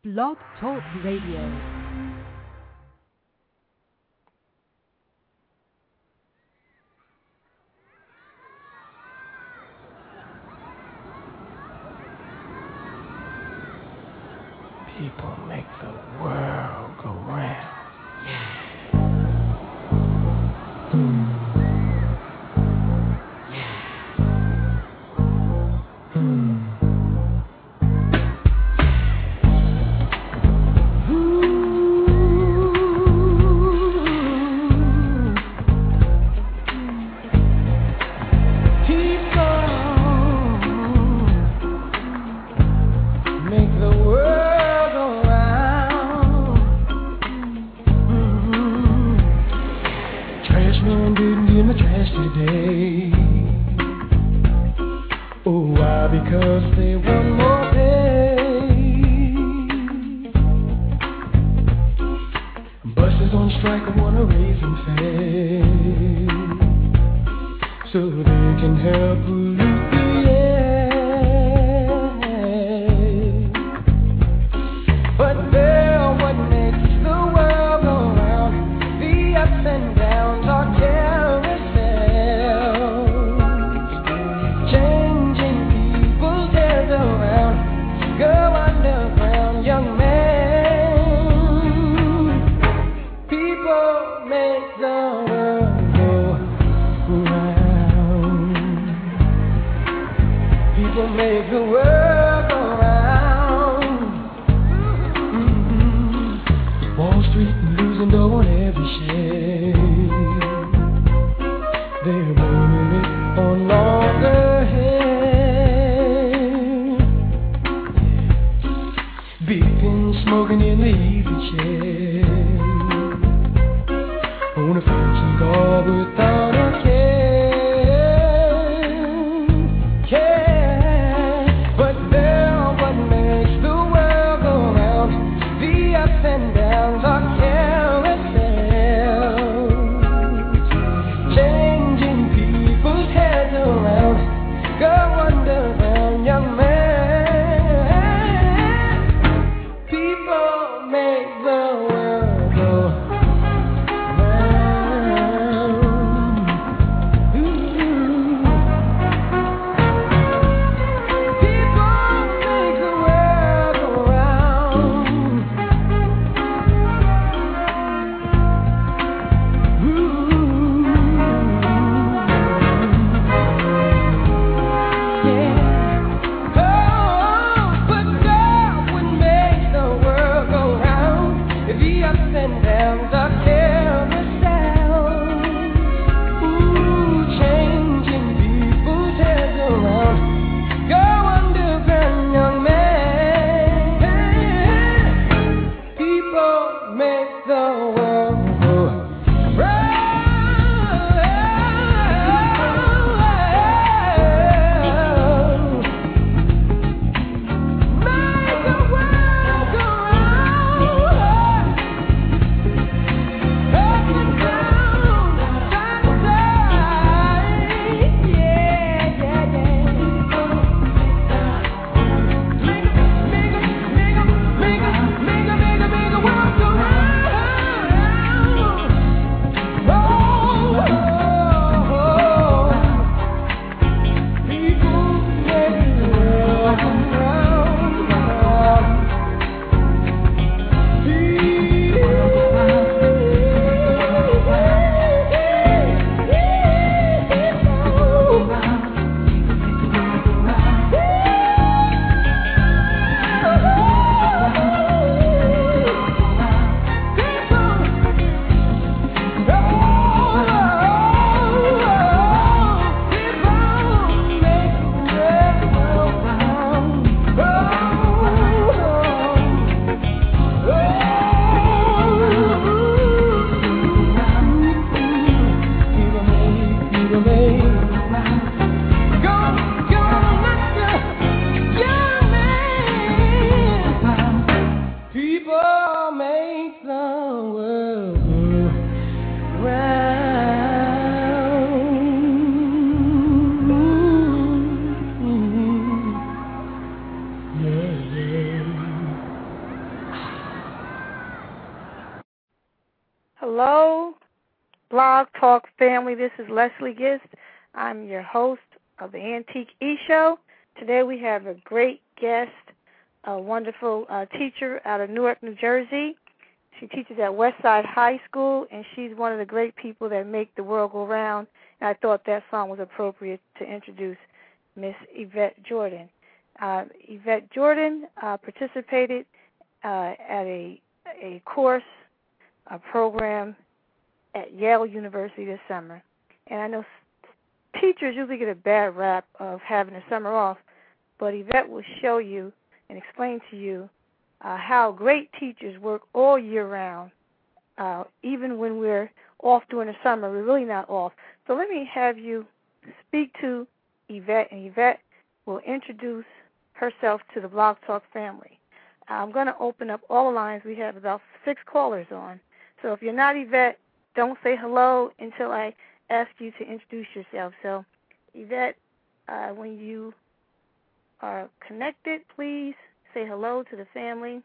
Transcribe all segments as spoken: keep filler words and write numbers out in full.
Blog Talk Radio. People make the world go round. Yeah. Mm. Yeah. Mm. Today. Oh, why? Because they want more pay. Buses on strike wanna raise them fare so they can help pollute the air. But they're what makes the world go round. The ups and downs are careless. Make the world go round. Mm-hmm. Wall Street losing dough on every share. They're blaming it on longer hair. Beeping, smoking in the easy chair. On a fancy car without a care. Care. Hello, Blog Talk family. This is Leslie Gist. I'm your host of the Antique E-Show. Today we have a great guest, a wonderful uh, teacher out of Newark, New Jersey. She teaches at Westside High School, and she's one of the great people that make the world go round. And I thought that song was appropriate to introduce Miss Yvette Jordan. Uh, Yvette Jordan uh, participated uh, at a a course, a program at Yale University this summer. And I know teachers usually get a bad rap of having the summer off, but Yvette will show you and explain to you uh, how great teachers work all year round. Uh, even when we're off during the summer, we're really not off. So let me have you speak to Yvette, and Yvette will introduce herself to the Blog Talk family. I'm going to open up all the lines. We have about six callers on. So if you're not Yvette, don't say hello until I ask you to introduce yourself. So, Yvette, uh, when you are connected, please say hello to the family.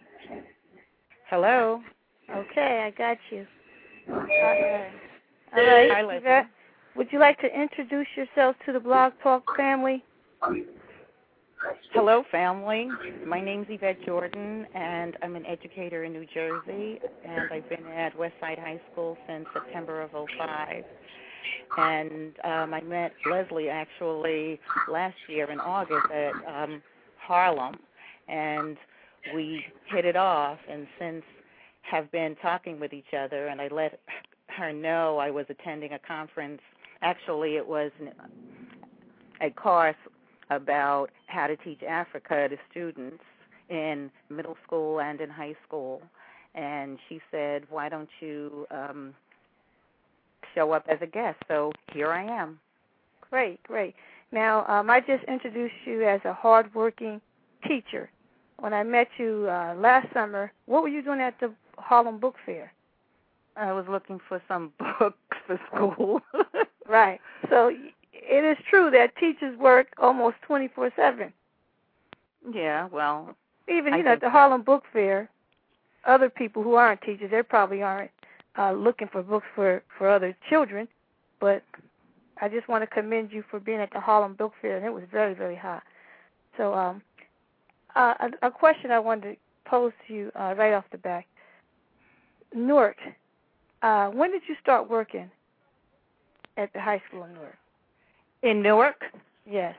Hello. Okay, I got you. Uh, all right, Hi, Yvette, would you like to introduce yourself to the Blog Talk family? Hello, family. My name's Yvette Jordan, and I'm an educator in New Jersey, and I've been at Westside High School since September of oh five. And um, I met Leslie, actually, last year in August at um, Harlem, and we hit it off, and since have been talking with each other, and I let her know I was attending a conference. Actually, it was a course about how to teach Africa to students in middle school and in high school. And she said, why don't you um, show up as a guest? So here I am. Great, great. Now, um, I just introduced you as a hardworking teacher. When I met you uh, last summer, what were you doing at the Harlem Book Fair? I was looking for some books for school. Right. So it is true that teachers work almost twenty-four seven. Yeah, well, even, you I know, at the so. Harlem Book Fair, other people who aren't teachers, they probably aren't uh, looking for books for, for other children, but I just want to commend you for being at the Harlem Book Fair, and it was very, very hot. So um, uh, a, a question I wanted to pose to you uh, right off the bat. Newark, uh, when did you start working at the high school in Newark? In Newark? Yes.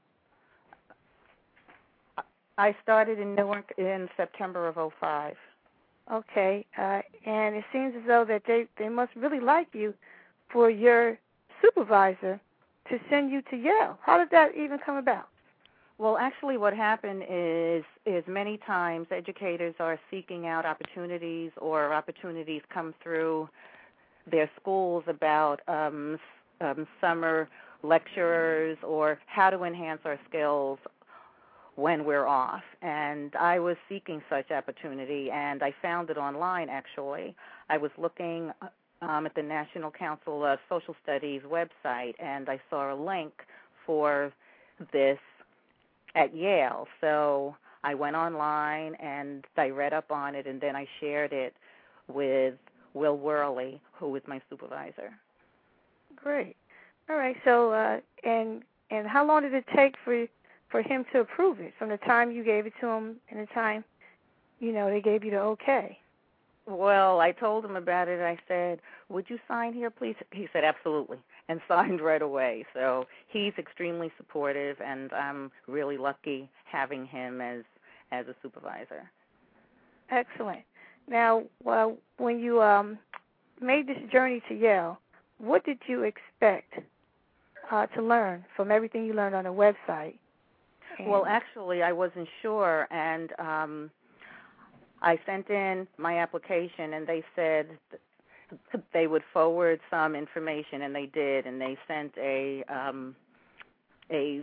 I started in Newark in September of oh five. Okay, uh, and it seems as though that they, they must really like you for your supervisor to send you to Yale. How did that even come about? Well, actually what happened is is many times educators are seeking out opportunities, or opportunities come through their schools about um, um, summer lecturers or how to enhance our skills when we're off. And I was seeking such opportunity, and I found it online, actually. I was looking um, at the National Council of Social Studies website, and I saw a link for this at Yale. So I went online, and I read up on it, and then I shared it with Will Worley, who is my supervisor. Great. All right. So, uh, and and how long did it take for for him to approve it, from the time you gave it to him and the time, you know, they gave you the okay? Well, I told him about it. I said, would you sign here, please? He said, absolutely, and signed right away. So he's extremely supportive, and I'm really lucky having him as as a supervisor. Excellent. Now, well, when you um, made this journey to Yale, what did you expect uh, to learn from everything you learned on the website? And well, actually, I wasn't sure, and um, I sent in my application, and they said they would forward some information, and they did, and they sent a um, a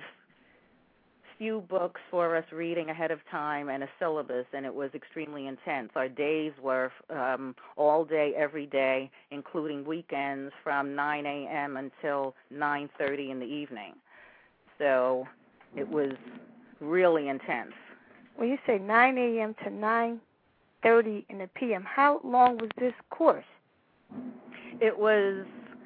few books for us reading ahead of time and a syllabus, and it was extremely intense. Our days were um, all day, every day, including weekends from nine a.m. until nine thirty in the evening. So it was really intense. When you say nine a.m. to nine thirty in the p m, how long was this course? It was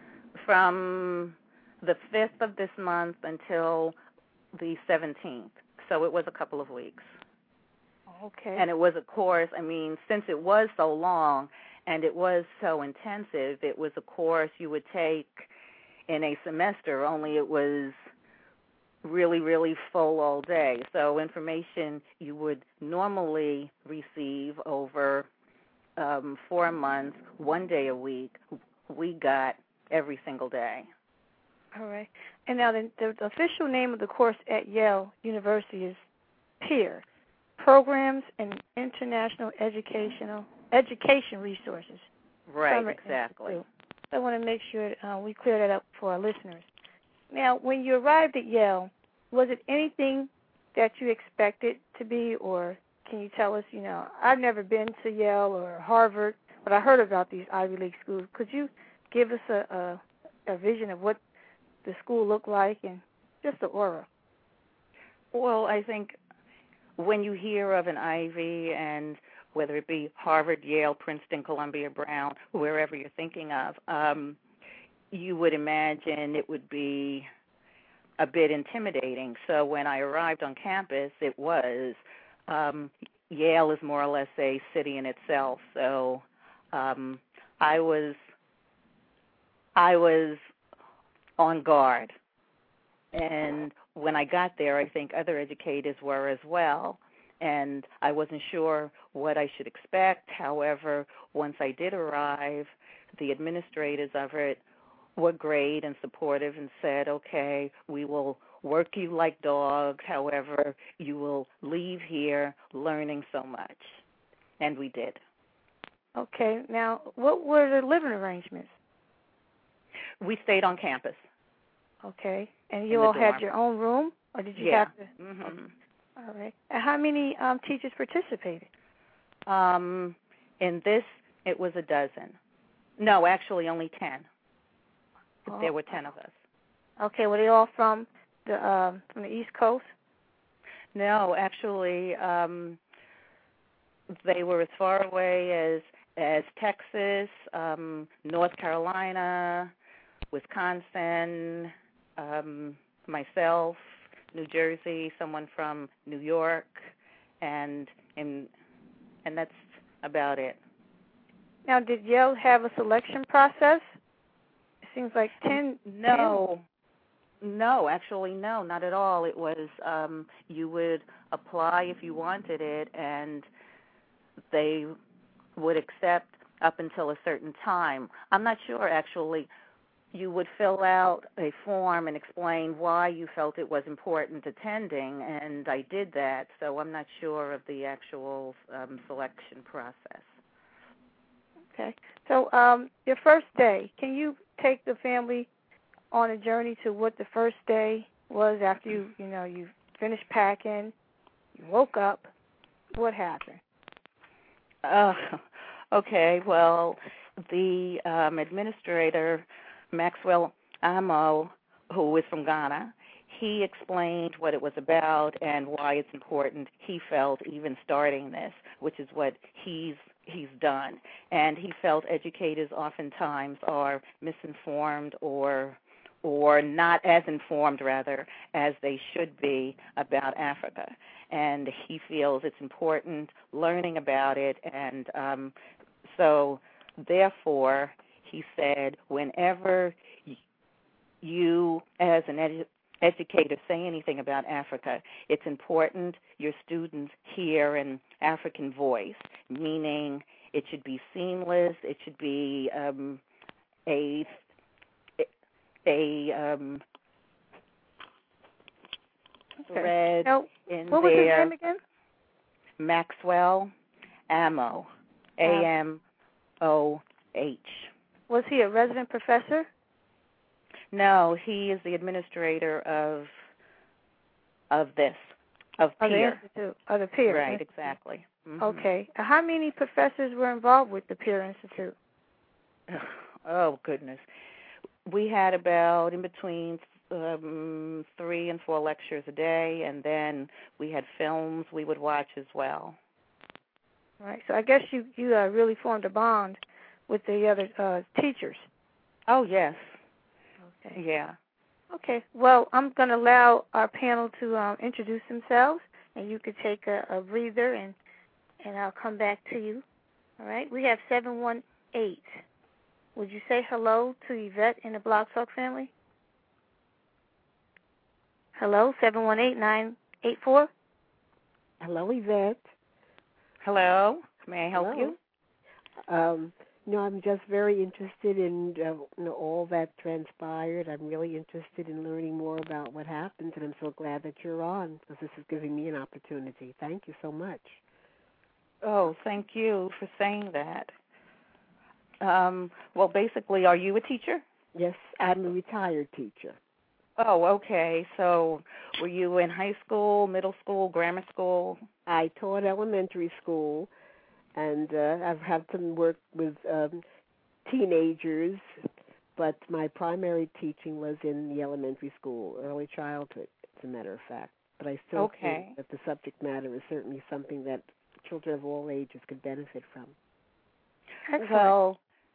from the fifth of this month until the seventeenth, so it was a couple of weeks. Okay. And it was a course, I mean, since it was so long and it was so intensive, it was a course you would take in a semester, only it was really, really full all day. So information you would normally receive over um, four months, one day a week, we got every single day. All right. And now the, the, the official name of the course at Yale University is PEER, Programs and International Educational Education Resources. Right, Summer exactly. Institute. I want to make sure uh, we clear that up for our listeners. Now, when you arrived at Yale, was it anything that you expected to be, or can you tell us, you know, I've never been to Yale or Harvard, but I heard about these Ivy League schools. Could you give us a, a, a vision of what the school looked like and just the aura? Well, I think when you hear of an Ivy, and whether it be Harvard, Yale, Princeton, Columbia, Brown, wherever you're thinking of, um, you would imagine it would be a bit intimidating. So when I arrived on campus, it was, um, Yale is more or less a city in itself. So um, I was, I was on guard. And when I got there, I think other educators were as well. And I wasn't sure what I should expect. However, once I did arrive, the administrators of it were great and supportive and said, okay, we will work you like dogs. However, you will leave here learning so much. And we did. Okay. Now, what were the living arrangements? We stayed on campus. Okay. And you all had your own room, or did you yeah. have to? Mm-hmm. Okay. All right. And how many um, teachers participated? Um, in this, it was a dozen. No, actually only ten. Oh. There were ten of us. Okay. Were they all from the um, from the East Coast? No, actually, um, they were as far away as as Texas, um, North Carolina, Wisconsin, um, myself, New Jersey, someone from New York, and and and that's about it. Now, did Yale have a selection process? It seems like ten. No, ten. No, actually, no, not at all. It was um, you would apply if you wanted it, and they would accept up until a certain time. I'm not sure, actually. You would fill out a form and explain why you felt it was important attending, and I did that, so I'm not sure of the actual um, selection process. Okay. So um, your first day, can you take the family on a journey to what the first day was after you, you know, you finished packing, you woke up, what happened? Uh, okay, well, the um, administrator, Maxwell Amo, who is from Ghana, he explained what it was about and why it's important, he felt, even starting this, which is what he's he's done. And he felt educators oftentimes are misinformed or or not as informed, rather, as they should be about Africa. And he feels it's important learning about it. And um, so, therefore, he said, whenever you, as an edu- educator, say anything about Africa, it's important your students hear an African voice, meaning it should be seamless, it should be um, a a um, Okay. thread now, in what was there. his name again? Maxwell Amo, A M O H. Was he a resident professor? No, he is the administrator of of this, of Of the PEER. Institute, of the PEER. Right, Institute. exactly. Mm-hmm. Okay. How many professors were involved with the PEER Institute? Oh, goodness. We had about in between um, three and four lectures a day, and then we had films we would watch as well. Right. So I guess you, you uh, really formed a bond with the other uh, teachers? Oh, yes. Okay. Yeah. Okay. Well, I'm going to allow our panel to um, introduce themselves, and you could take a, a breather, and, and I'll come back to you. All right? We have seven one eight. Would you say hello to Yvette in the Blog Talk family? Hello, seven one eight, nine eight four. Hello, Yvette. Hello. May I help Hello. you? Um, no, I'm just very interested in uh, you know, all that transpired. I'm really interested in learning more about what happened, and I'm so glad that you're on because this is giving me an opportunity. Thank you so much. Oh, thank you for saying that. Um, well, basically, are you a teacher? Yes, I'm a retired teacher. Oh, okay. So were you in high school, middle school, grammar school? I taught elementary school, and uh, I've had some work with um, teenagers, but my primary teaching was in the elementary school, early childhood, as a matter of fact. But I still Okay. think that the subject matter is certainly something that children of all ages could benefit from. Excellent. Well,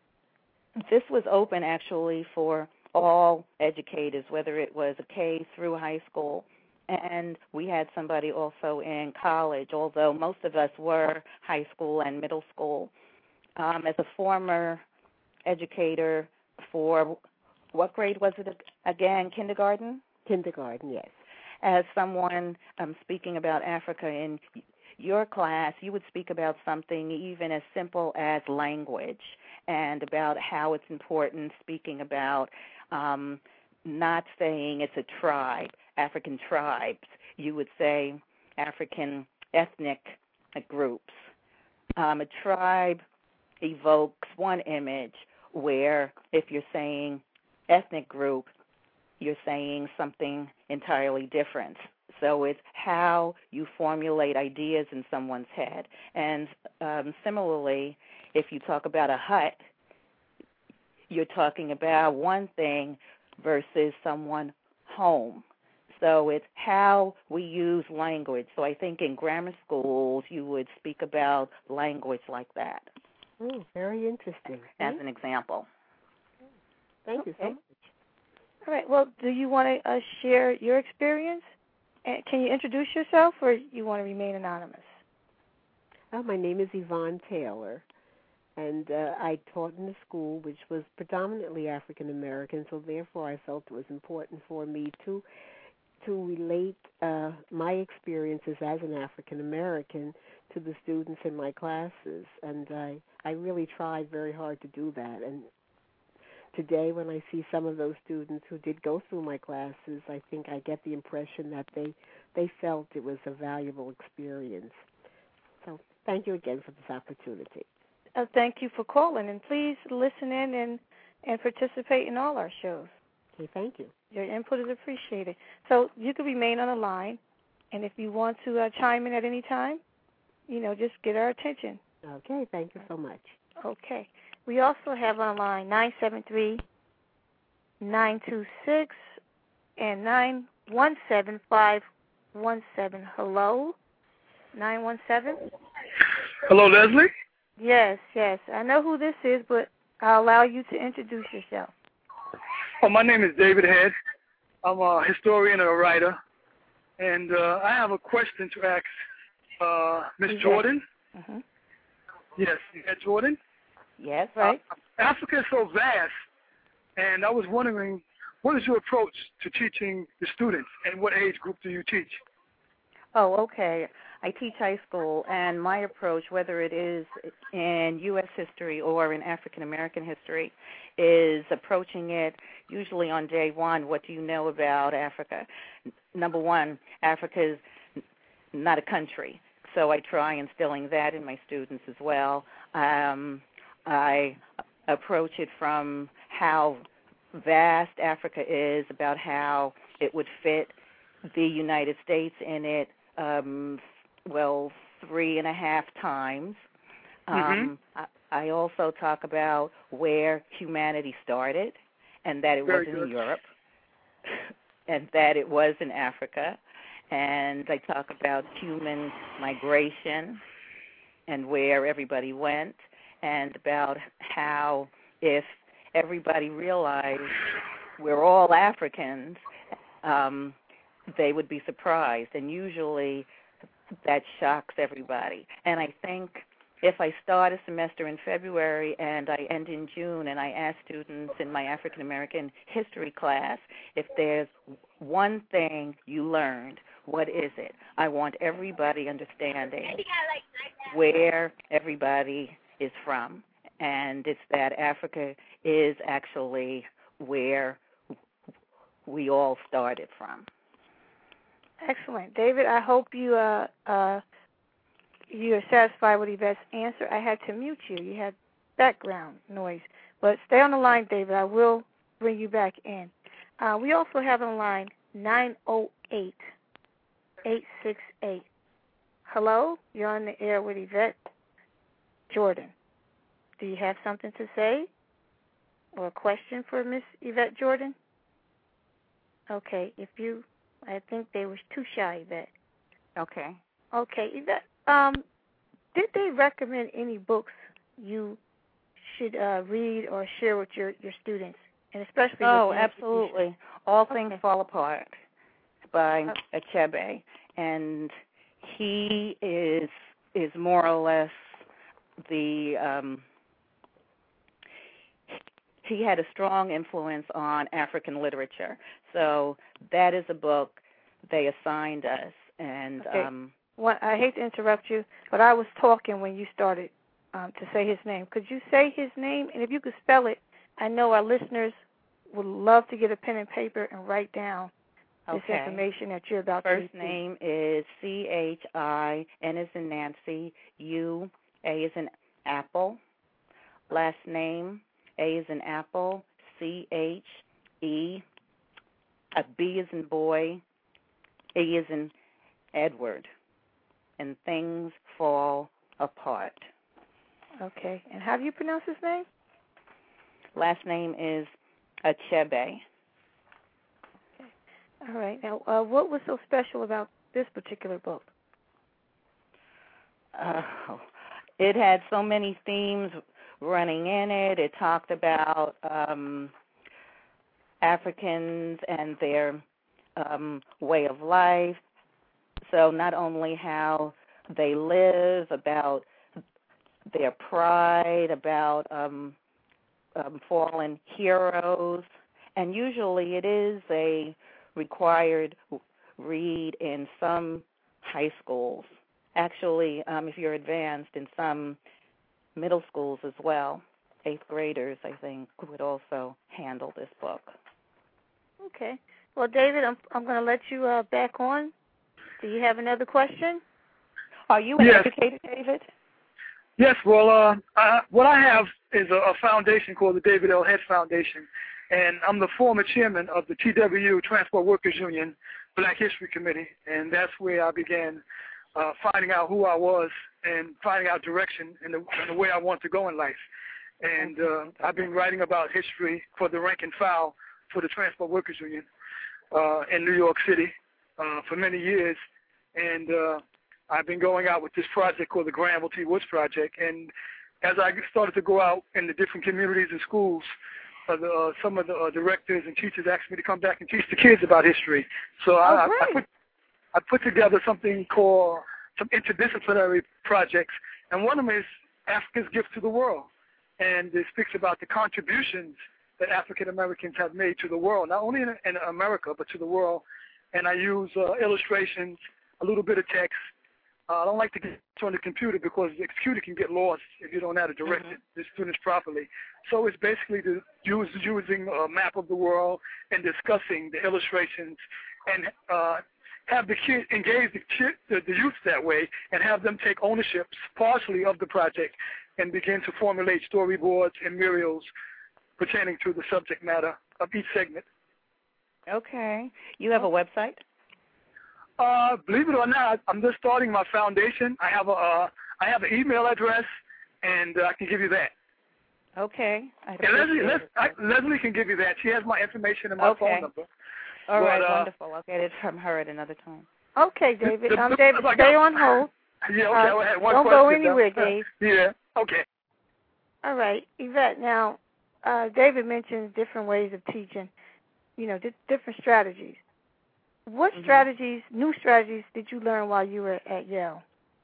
this was open actually for all educators, whether it was a K through high school, and we had somebody also in college, although most of us were high school and middle school. Um, as a former educator for, what grade was it again, kindergarten? Kindergarten, yes. As someone um, speaking about Africa in your class, you would speak about something even as simple as language and about how it's important, speaking about um, not saying it's a tribe, African tribes. You would say African ethnic groups. Um, a tribe evokes one image where if you're saying ethnic group, you're saying something entirely different. So it's how you formulate ideas in someone's head. And um, similarly, if you talk about a hut, you're talking about one thing versus someone home. So it's how we use language. So I think in grammar schools you would speak about language like that. Oh, very interesting. As an example. Thank you so Okay. much. All right. Well, do you want to uh, share your experience? And can you introduce yourself, or you want to remain anonymous? Oh, my name is Yvonne Taylor, and uh, I taught in a school which was predominantly African American, so therefore I felt it was important for me to to relate uh, my experiences as an African American to the students in my classes, and I I really tried very hard to do that. And today, when I see some of those students who did go through my classes, I think I get the impression that they they felt it was a valuable experience. So thank you again for this opportunity. Uh, thank you for calling, and please listen in and, and participate in all our shows. Okay, thank you. Your input is appreciated. So you can remain on the line, and if you want to uh, chime in at any time, you know, just get our attention. Okay, thank you so much. Okay. We also have on line nine seven three, nine two six and nine one seven, five one seven. Hello? nine one seven? Hello, Leslie? Yes, yes. I know who this is, but I'll allow you to introduce yourself. Oh, my name is David Head. I'm a historian and a writer, and uh, I have a question to ask uh, Miss Jordan. Mm-hmm. Yes, Miss Jordan. Yes. Right. Uh, Africa is so vast, and I was wondering, what is your approach to teaching the students, and what age group do you teach? Oh, okay. I teach high school, and my approach, whether it is in U S history or in African American history, is approaching it usually on day one. What do you know about Africa? Number one, Africa is not a country, so I try instilling that in my students as well. Um, I approach it from how vast Africa is, about how it would fit the United States in it, um, well, three and a half times. Um, Mm-hmm. I, I also talk about where humanity started, and that it Very was good. in Europe, and that it was in Africa. And I talk about human migration and where everybody went. and about how if everybody realized we're all Africans, um, they would be surprised. And usually that shocks everybody. And I think if I start a semester in February and I end in June and I ask students in my African American history class if there's one thing you learned, what is it? I want everybody understanding where everybody is from. And it's that Africa is actually where we all started from. Excellent. David, I hope you uh, uh, you're satisfied with Yvette's answer. I had to mute you. You had background noise. But stay on the line, David. I will bring you back in. Uh, we also have on the line nine oh eight, eight six eight. Hello? You're on the air with Yvette Jordan. Do you have something to say or a question for Miss Yvette Jordan? Okay, if you, I think they were too shy, Yvette. Okay. Okay, Yvette, um, did they recommend any books you should uh, read or share with your, your students, and especially Oh, with absolutely. All okay. Things Fall Apart by okay. Achebe, and he is is more or less the um, he had a strong influence on African literature. So that is a book they assigned us. And okay. um, well, I hate to interrupt you, but I was talking when you started um, to say his name. Could you say his name? And if you could spell it, I know our listeners would love to get a pen and paper and write down this okay. information that you're about First to First name is C H I, N as in Nancy, U, A as in Apple. Last name, A as in Apple, C H E, a B as in boy, A as in Edward, and Things Fall Apart. Okay. And how do you pronounce his name? Last name is Achebe. Okay. All right. Now, uh, what was so special about this particular book? Uh, it had so many themes running in it. It talked about um, Africans and their um, way of life. So not only how they live, about their pride, about um, um, fallen heroes, and usually it is a required read in some high schools. Actually, um, if you're advanced, in some middle schools as well. Eighth graders, I think, would also handle this book. Okay. Well, David, I'm I'm going to let you uh, back on. Do you have another question? Are you an yes. educator, David? Yes. Well, uh, I, what I have is a, a foundation called the David L. Head Foundation, and I'm the former chairman of the T W Transport Workers Union Black History Committee, and that's where I began uh, finding out who I was and finding out direction in the, in the way I want to go in life. And uh, I've been writing about history for the rank and file for the Transport Workers Union uh, in New York City uh, for many years. And uh, I've been going out with this project called the Granville T. Woods Project. And as I started to go out in the different communities and schools, uh, the, uh, some of the uh, directors and teachers asked me to come back and teach the kids about history. So oh, I, I, put, I put together something called some interdisciplinary projects. And one of them is Africa's Gift to the World. And it speaks about the contributions that African Americans have made to the world, not only in, in America, but to the world. And I use uh, illustrations, a little bit of text. Uh, I don't like to get on the computer because the computer can get lost if you don't know how to direct mm-hmm. it, the students properly. So it's basically the use, using a map of the world and discussing the illustrations and uh, have the kids engage the, kid, the, the youth that way and have them take ownership partially of the project and begin to formulate storyboards and murals pertaining to the subject matter of each segment. Okay. You have a website? Uh, believe it or not, I'm just starting my foundation. I have a, uh, I have an email address, and uh, I can give you that. Okay. I and Leslie, Les, I, Leslie can give you that. She has my information and my okay. phone number. All but, right, uh, wonderful. I'll get it from her at another time. Okay, David. The, the, um, the, David, stay on hold. Yeah, okay. Uh, I had one don't question, go anywhere, though. Dave. Yeah, okay. All right, Yvette. Now, uh, David mentioned different ways of teaching. You know, di- different strategies. What mm-hmm. strategies, new strategies, did you learn while you were at Yale?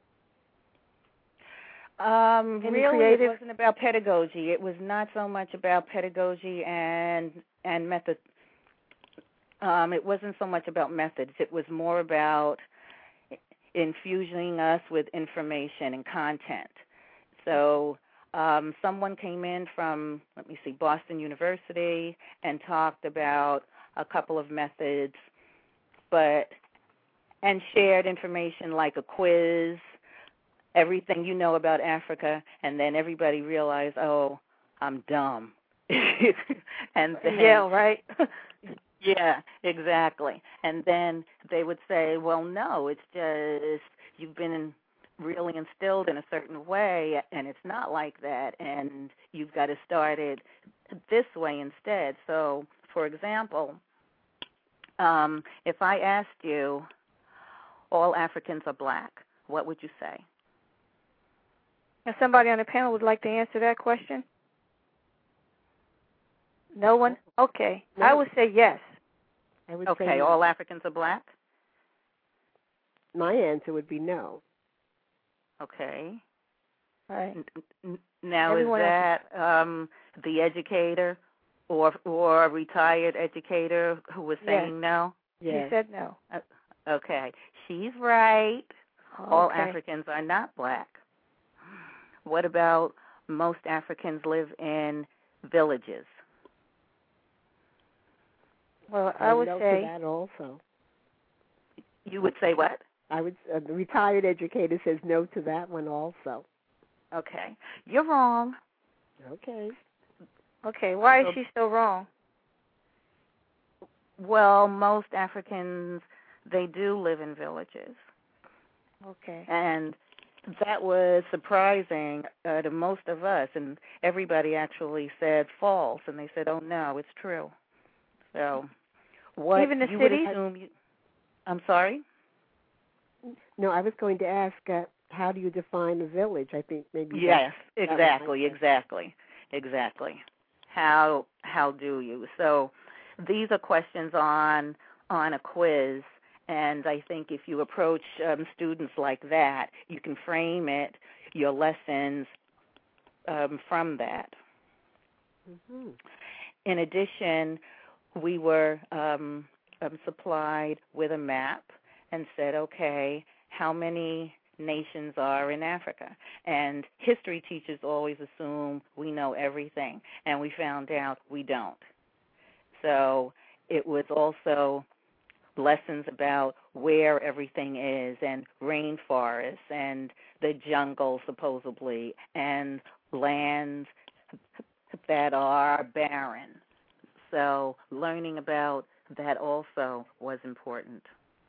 Um, Any really, creative? It wasn't about pedagogy. It was not so much about pedagogy and and method. Um, it wasn't so much about methods. It was more about infusing us with information and content. So um, someone came in from, let me see, Boston University and talked about a couple of methods, but and shared information like a quiz, everything you know about Africa, and then everybody realized, oh, I'm dumb. and then, Yale, right? Yeah, exactly. And then they would say, well, no, it's just you've been really instilled in a certain way, and it's not like that, and you've got to start it this way instead. So, for example, um, if I asked you, all Africans are black, what would you say? Now, somebody on the panel would like to answer that question? No one? Okay. No. I would say yes. I would okay, say no. All Africans are black? My answer would be no. Okay. All right. N- now, Everyone is that um, the educator or or a retired educator who was saying yes. no? Yes. She said no. Uh, okay. She's right. Okay. All Africans are not black. What about most Africans live in villages? Well, I would no say to that also. You would say what? I would. Uh, the retired educator says no to that one also. Okay, you're wrong. Okay. Okay, why is so, she so wrong? Well, most Africans, they do live in villages. Okay. And that was surprising uh, to most of us, and everybody actually said false, and they said, oh, no, it's true. So what Even the you city? would assume you, I'm sorry? No, I was going to ask, uh, how do you define a village? I think maybe. Yes, that, exactly, that exactly, exactly. How how do you? So these are questions on on a quiz, and I think if you approach um, students like that, you can frame it, your lessons um, from that. Mm-hmm. In addition, we were um, um, supplied with a map and said, okay, how many nations are in Africa? And history teachers always assume we know everything, and we found out we don't. So it was also lessons about where everything is, and rainforests and the jungle, supposedly, and lands that are barren. So learning about that also was important.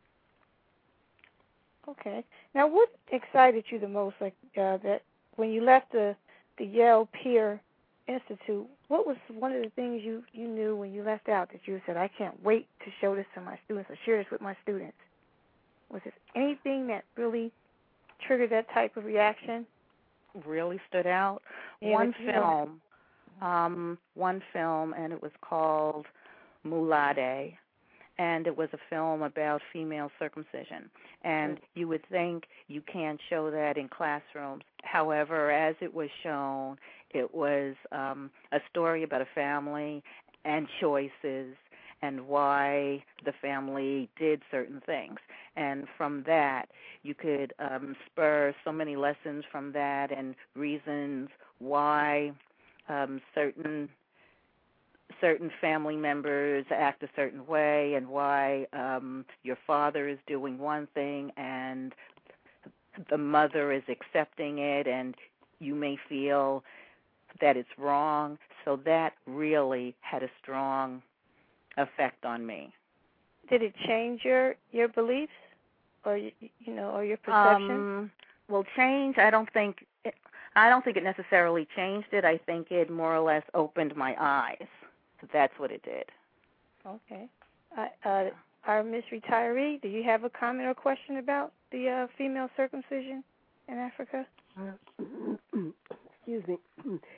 Okay. Now, what excited you the most, like uh, that when you left the the Yale Peer Institute? What was one of the things you, you knew when you left out that you said, I can't wait to show this to my students or share this with my students? Was there anything that really triggered that type of reaction? Really stood out? Yeah, one you film, um, one film, and it was called Mulade. And it was a film about female circumcision. And you would think you can't show that in classrooms. However, as it was shown, it was um, a story about a family and choices and why the family did certain things. And from that, you could um, spur so many lessons from that and reasons why um, certain certain family members act a certain way, and why um, your father is doing one thing and the mother is accepting it, and you may feel that it's wrong. So that really had a strong effect on me. Did it change your, your beliefs, or you know, or your perception? Um, well, change. I don't think. It, I don't think it necessarily changed it. I think it more or less opened my eyes. That's what it did. Okay. Uh, uh, our Miss Retiree, do you have a comment or question about the uh, female circumcision in Africa? Uh, excuse me.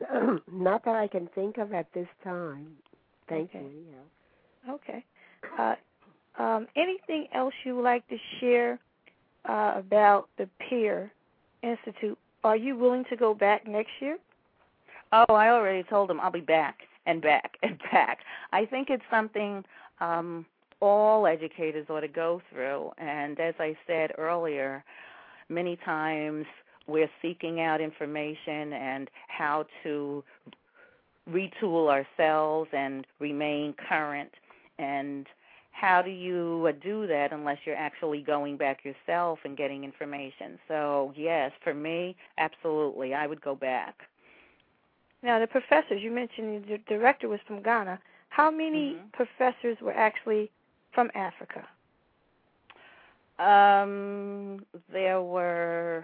Not that I can think of at this time. Thank Okay. you. Anyhow. Okay. Uh, um, anything else you would like to share uh, about the Peer Institute? Are you willing to go back next year? Oh, I already told him I'll be back and back and back. I think it's something um, all educators ought to go through. And as I said earlier, many times we're seeking out information and how to retool ourselves and remain current. And how do you uh, do that unless you're actually going back yourself and getting information? So, yes, for me, absolutely, I would go back. Now, the professors, you mentioned the director was from Ghana. How many Mm-hmm. professors were actually from Africa? Um, there were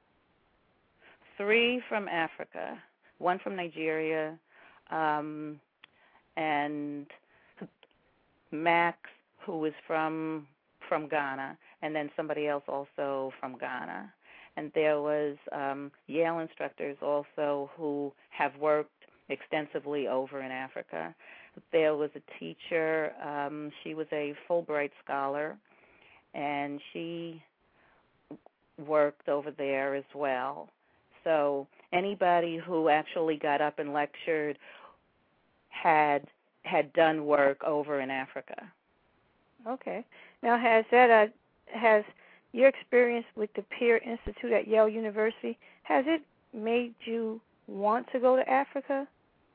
three from Africa, one from Nigeria, um, and Max, who was from from Ghana, and then somebody else also from Ghana. And there was um, Yale instructors also who have worked extensively over in Africa. There was a teacher, um, she was a Fulbright scholar, and she worked over there as well. So anybody who actually got up and lectured had had done work over in Africa. Okay. Now, has that uh, has your experience with the Peer Institute at Yale University, has it made you want to go to Africa?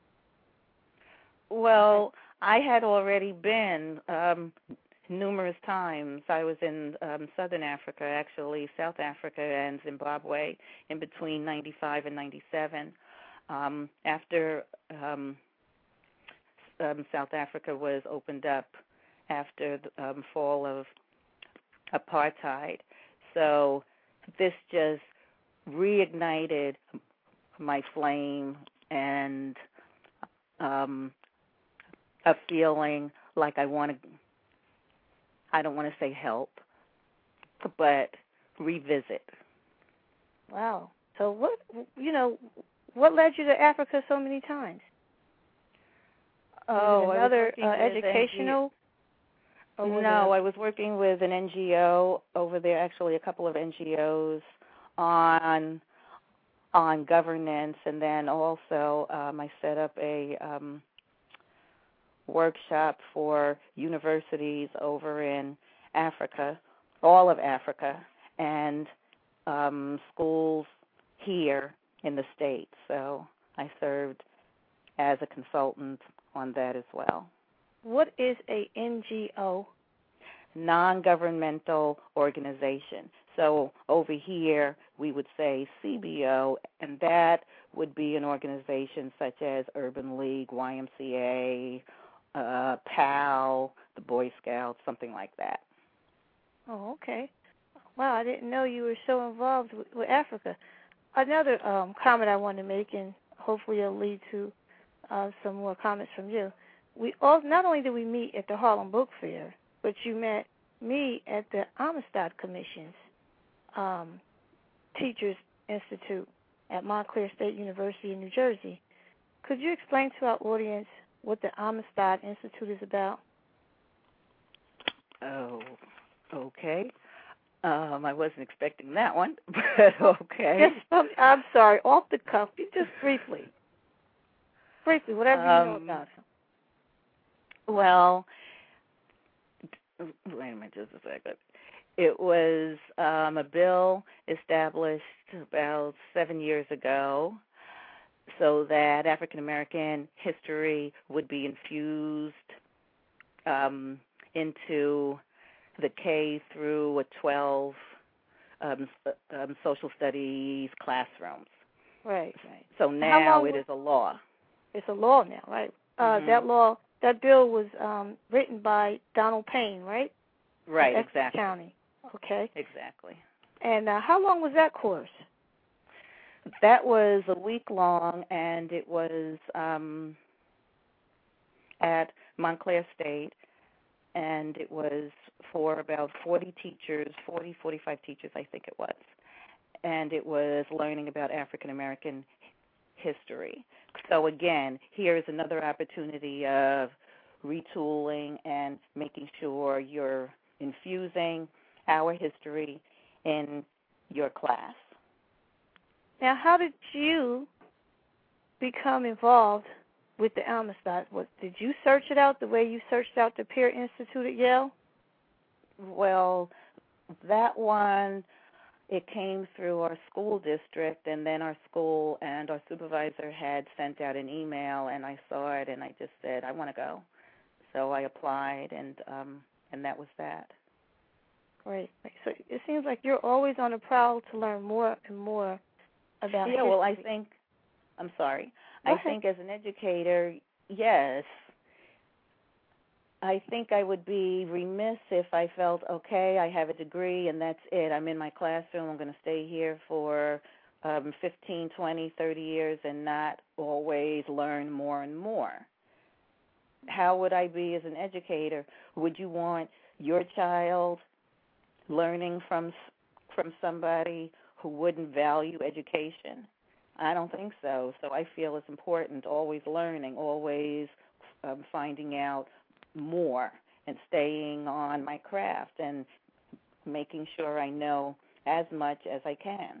Well, I had already been um, numerous times. I was in um, Southern Africa, actually, South Africa and Zimbabwe, in between ninety-five and ninety-seven. Um, after um, um, South Africa was opened up after the um, fall of apartheid. So this just reignited my flame and um, a feeling like I want to, I don't want to say help, but revisit. Wow. So what, you know, what led you to Africa so many times? Oh, Was it another I was uh, working with educational? N G O. No, I was working with an N G O over there, actually a couple of N G Os on on governance, and then also um, I set up a um, workshop for universities over in Africa, all of Africa, and um, schools here in the States. So I served as a consultant on that as well. What is a N G O? Non-governmental organization. So over here we would say C B O, and that would be an organization such as Urban League, Y M C A, uh, P A L, the Boy Scouts, something like that. Oh, okay. Wow, I didn't know you were so involved with, with Africa. Another um, comment I want to make, and hopefully it'll lead to uh, some more comments from you. We all, not only did we meet at the Harlem Book Fair, but you met me at the Amistad Commission's um, Teachers Institute at Montclair State University in New Jersey. Could you explain to our audience what the Amistad Institute is about? Oh, okay. Um, I wasn't expecting that one, but okay. Just, um, I'm sorry, off the cuff, just briefly. Briefly, whatever you know Um, about it. Well, wait a minute, just a second. It was um, a bill established about seven years ago so that African American history would be infused um, into the K through a twelve um, um, social studies classrooms. Right, right. So now it is a law. It's a law now, right? Uh, Mhm. That law, that bill was um, written by Donald Payne, right? Right, Essex exactly. County. Okay. Exactly. And uh, how long was that course? That was a week long, and it was um, at Montclair State, and it was for about forty teachers, forty, forty-five teachers, I think it was. And it was learning about African American history. So again, here's another opportunity of retooling and making sure you're infusing our history in your class. Now, how did you become involved with the Amistad? What, did you search it out the way you searched out the Peer Institute at Yale? Well, that one, it came through our school district, and then our school and our supervisor had sent out an email, and I saw it, and I just said, I want to go. So I applied, and um, and that was that. Great. So it seems like you're always on the prowl to learn more and more about Yeah, history. well, I think, I'm sorry, Go I ahead. think as an educator, yes, I think I would be remiss if I felt, okay, I have a degree and that's it. I'm in my classroom. I'm going to stay here for um, fifteen, twenty, thirty years and not always learn more and more. How would I be as an educator? Would you want your child learning from from somebody who wouldn't value education? I don't think so. So I feel it's important, always learning, always um, finding out more and staying on my craft and making sure I know as much as I can.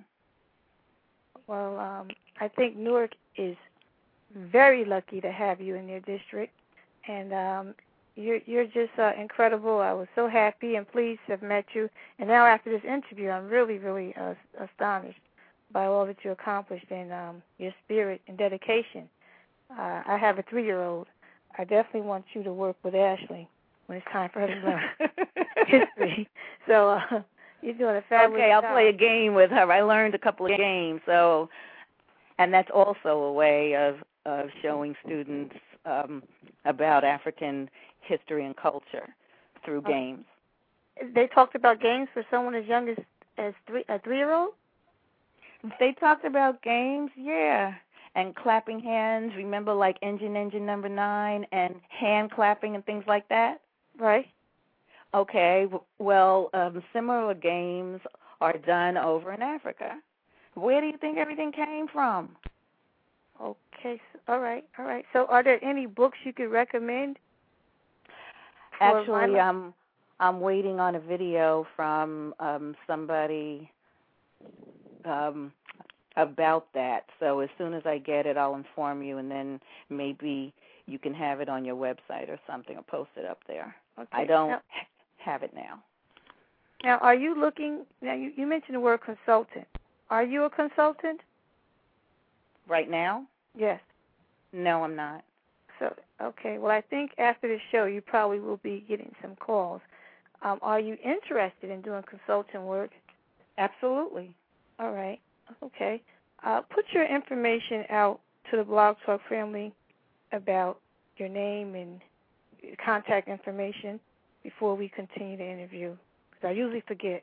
Well, um, I think Newark is very lucky to have you in their district, and um, you're, you're just uh, incredible. I was so happy and pleased to have met you, and now after this interview, I'm really, really uh, astonished by all that you accomplished and um, your spirit and dedication. Uh, I have a three-year-old. I definitely want you to work with Ashley when it's time for her to learn history. So uh, you're doing a fabulous Okay, I'll job. play a game with her. I learned a couple of games, so, and that's also a way of, of showing students um, about African history and culture through Okay. games. They talked about games for someone as young as, as three, a three-year-old? They talked about games, yeah, and clapping hands. Remember, like Engine Engine Number Nine, and hand clapping and things like that. Right. Okay, well, um, similar games are done over in Africa. Where do you think everything came from? Okay. So, all right. All right. So, are there any books you could recommend? for Actually, my- I'm I'm waiting on a video from um, somebody um, about that. So as soon as I get it, I'll inform you, and then maybe you can have it on your website or something, or post it up there. Okay. I don't Now, have it now. now, are you looking? Now, you, you mentioned the word consultant. Are you a consultant? Right now? Yes. No, I'm not. So, okay. Well, I think after the show, you probably will be getting some calls. Um, are you interested in doing consulting work? Absolutely. All right. Okay. Uh, put your information out to the Blog Talk family about your name and contact information before we continue the interview, because I usually forget.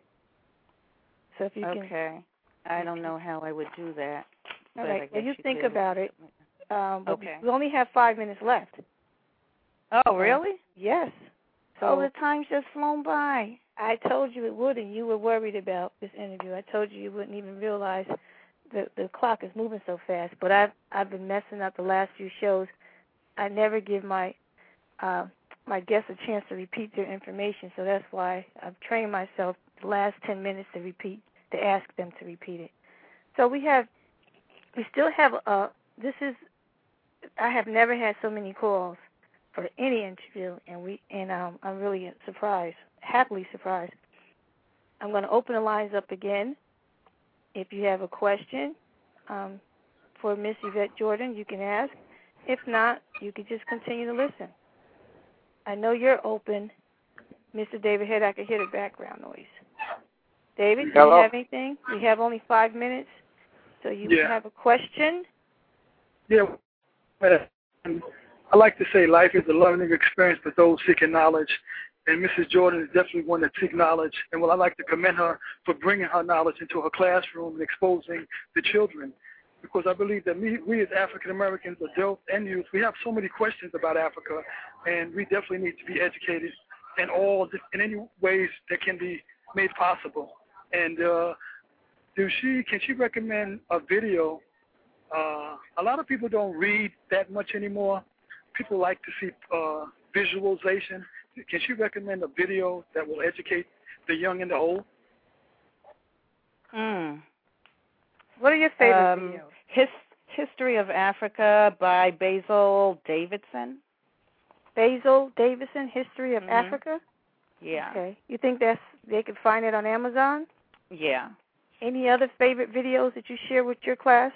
So if you can. Okay. I don't know how I would do that. All but right. I Well, guess you you think could. about it. Um, but Okay. we only have five minutes left. Oh, really? Yes. So Oh, the time's just flown by. I told you it would, and you were worried about this interview. I told you you wouldn't even realize the the clock is moving so fast. But I've I've been messing up the last few shows. I never give my uh, my guests a chance to repeat their information, so that's why I've trained myself the last ten minutes to repeat, to ask them to repeat it. So we have, we still have. Uh, this is, I have never had so many calls for any interview, and we and um, I'm really surprised, happily surprised. I'm going to open the lines up again. If you have a question um, for Miss Yvette Jordan, you can ask. If not, you can just continue to listen. I know you're open, Mister David Head. I can hear the background noise. David, do Hello? you have anything? We have only five minutes, so you Yeah. have a question? Yeah. And I like to say life is a learning experience for those seeking knowledge. And Missus Jordan is definitely one that seeks knowledge. And well, I'd like to commend her for bringing her knowledge into her classroom and exposing the children. Because I believe that we, we as African Americans, adults and youth, we have so many questions about Africa, and we definitely need to be educated in all in any ways that can be made possible. And uh, do she can she recommend a video uh, a lot of people don't read that much anymore. People like to see uh, visualization. Can she recommend a video that will educate the young and the old? Mm. What are your favorite um, videos? His, History of Africa by Basil Davidson. Basil Davidson, History of mm-hmm. Africa? Yeah. Okay. You think that's they could find it on Amazon? Yeah. Any other favorite videos that you share with your class?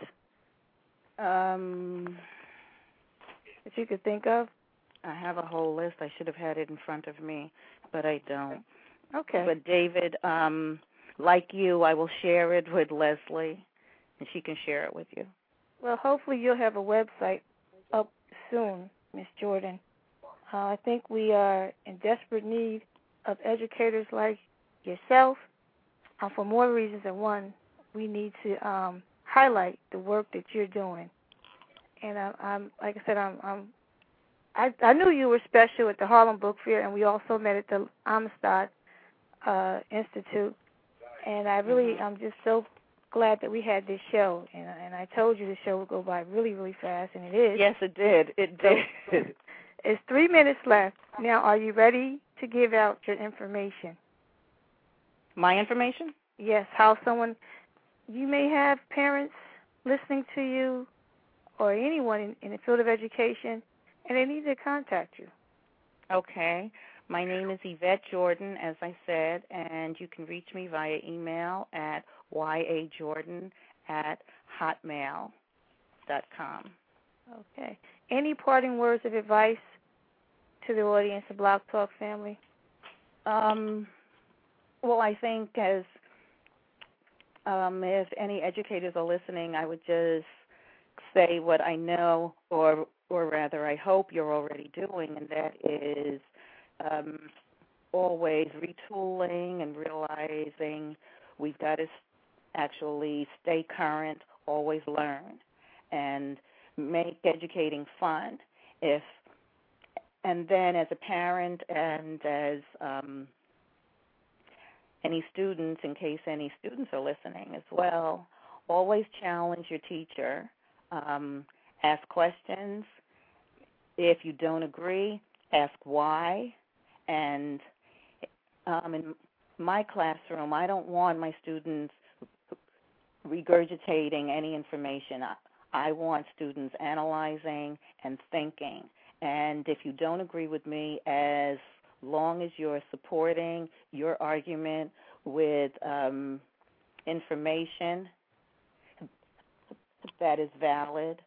Um, that you could think of? I have a whole list. I should have had it in front of me, but I don't. Okay. But David, um, like you, I will share it with Leslie, and she can share it with you. Well, hopefully you'll have a website up soon, Miss Jordan. Uh, I think we are in desperate need of educators like yourself uh, for more reasons than one. We need to um, highlight the work that you're doing. And I, I'm, like I said, I'm, I'm I, I knew you were special at the Harlem Book Fair, and we also met at the Amistad uh, Institute. And I really, mm-hmm. I'm just so glad that we had this show. And, and I told you the show would go by really, really fast, and it is. Yes, it did. It did. It's three minutes left. Now, are you ready to give out your information? My information? Yes, how someone, you may have parents listening to you or anyone in, in the field of education, and they need to contact you. Okay. My name is Yvette Jordan, as I said, and you can reach me via email at yajordan at hotmail dot com. Okay. Any parting words of advice to the audience of Blog Talk family? Um, well, I think as um, if any educators are listening, I would just say what I know, or or rather I hope you're already doing, and that is um, always retooling and realizing we've got to actually stay current, always learn, and make educating fun. If and then as a parent and as um, any students, in case any students are listening as well, always challenge your teacher. Um, ask questions. If you don't agree, ask why. And um, in my classroom, I don't want my students regurgitating any information. I want students analyzing and thinking. And if you don't agree with me, as long as you're supporting your argument with um, information that is valid.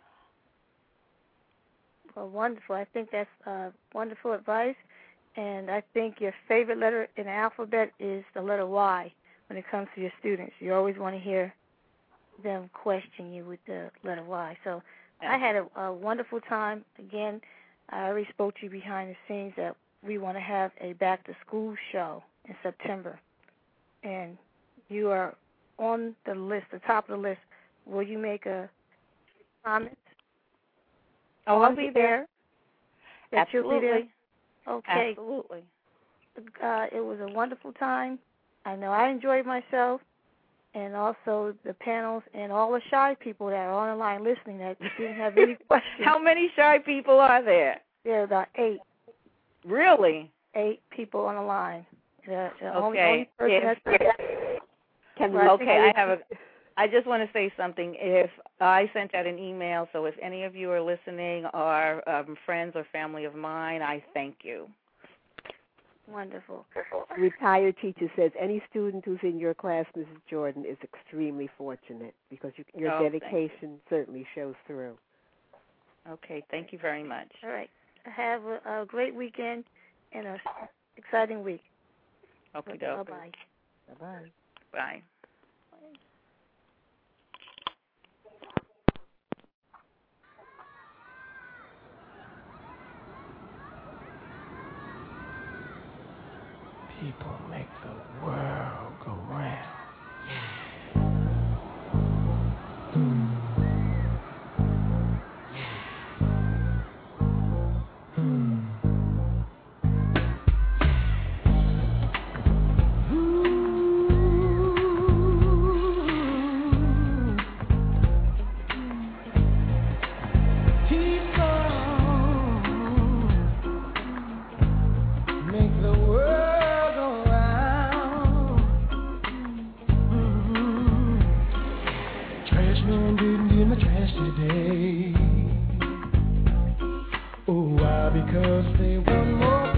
Well, wonderful. I think that's uh, wonderful advice. And I think your favorite letter in the alphabet is the letter Y when it comes to your students. You always want to hear them question you with the letter Y. So I had a, a wonderful time. Again, I already spoke to you behind the scenes that we want to have a back-to-school show in September. And you are on the list, the top of the list. Will you make a comment? Oh, I'll be there. That Absolutely. You'll be there? Okay. Absolutely. Uh, it was a wonderful time. I know I enjoyed myself, and also the panels and all the shy people that are on the line listening that didn't have any questions. How many shy people are there? There are about eight. Really? Eight people on the line. The, the okay. only, only person if, that's can we, okay, I have a. I just want to say something. If I sent out an email, so if any of you are listening are um, friends or family of mine, I thank you. Wonderful. A retired teacher says any student who's in your class, Missus Jordan, is extremely fortunate because you, your oh, dedication certainly shows through. Okay, thank you very much. All right. Have a, a great weekend and an exciting week. Okay, Bye-bye. Bye-bye. Bye. People make the world go round. make the world go round. Mm-hmm. Trash man didn't get my trash today. Oh, why? Because they want more.